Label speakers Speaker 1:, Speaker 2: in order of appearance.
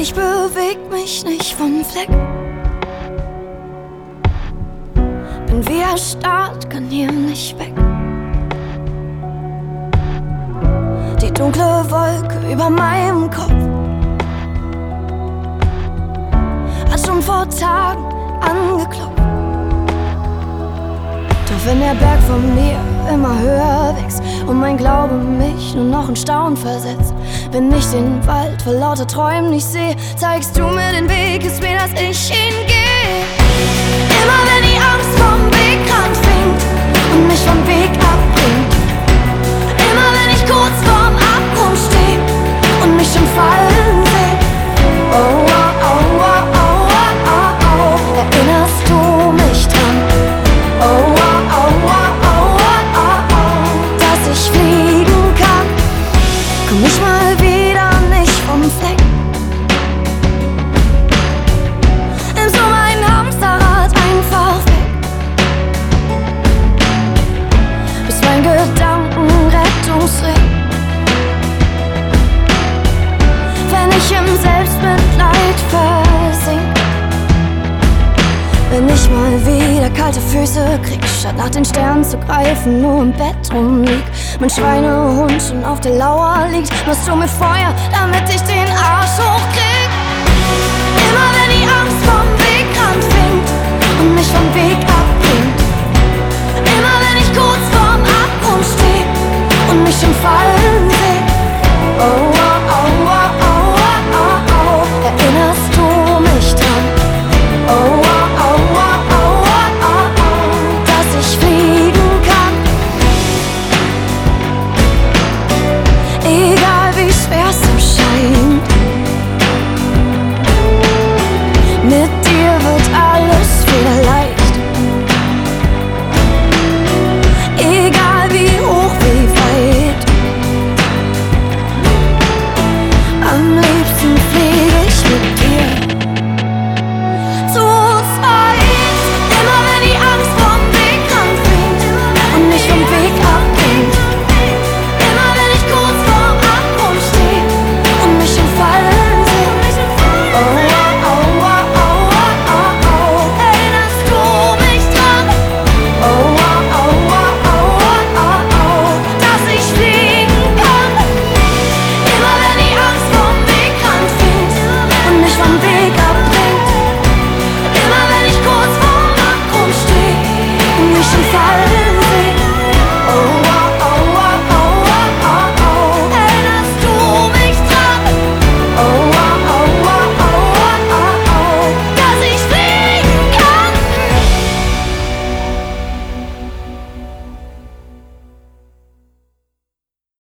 Speaker 1: ich beweg mich nicht vom Fleck. Bin wie erstarrt, kann hier nicht weg. Die dunkle Wolke über meinem Kopf hat schon vor Tagen angeklopft. Doch wenn der Berg von mir immer höher wächst und mein Glaube mich nur noch in Staunen versetzt, wenn ich den Wald vor lauter Träumen nicht sehe, zeigst du mir den Weg, ist mir, dass ich ihn gehe. Immer wenn die Angst vom Wegrand fängt und mich vom Weg abbringt, immer wenn ich kurz vorm Abgrund stehe und mich schon fallen sehe, oh, oh, oh, oh, oh, oh, oh, erinnerst du mich dran? Oh, oh, oh, oh, oh, oh, oh, dass ich fliegen kann. Komm ich mal wieder nicht vom Fleck. Nimm so mein Hamsterrad einfach weg, bist mein Gedankenrettungsring. Wenn ich im Selbstmitleid versink, wenn ich mal wieder kalte Füße krieg, statt nach den Sternen zu greifen, nur im Bett rumlieg, mein Schweinehund schon auf der Lauer liegt, machst du mir Feuer, damit ich den Arsch hochkrieg. Immer wenn die Angst vom Wegrand fängt und mich vom Weg abbringt, immer wenn ich kurz vorm Abgrund steh und mich schon fallen